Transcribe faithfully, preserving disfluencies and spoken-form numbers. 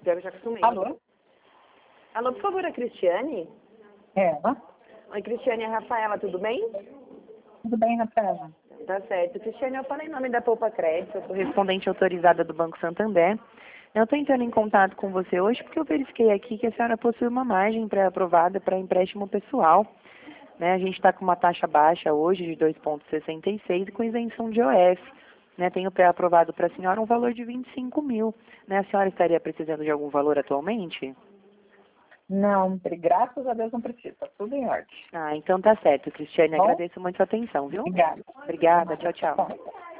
Já, já acostumei. Alô? Alô, por favor, a Cristiane? Ela? Oi, Cristiane, é a Rafaela, tudo bem? Tudo bem, Rafaela? Tá certo. Cristiane, eu falei em nome da Poupa Crédito, eu sou correspondente autorizada do Banco Santander. Eu estou entrando em contato com você hoje porque eu verifiquei aqui que a senhora possui uma margem pré-aprovada para empréstimo pessoal. Né? A gente está com uma taxa baixa hoje de dois vírgula sessenta e seis e com isenção de O F. Né? Tenho pré-aprovado para a senhora um valor de vinte e cinco mil. Né? A senhora estaria precisando de algum valor atualmente? Não, graças a Deus não precisa. Tá tudo em ordem. Ah, então tá certo, Cristiane. Bom? Agradeço muito a sua atenção, viu? Obrigada. Obrigada. Tchau, tchau. Tá.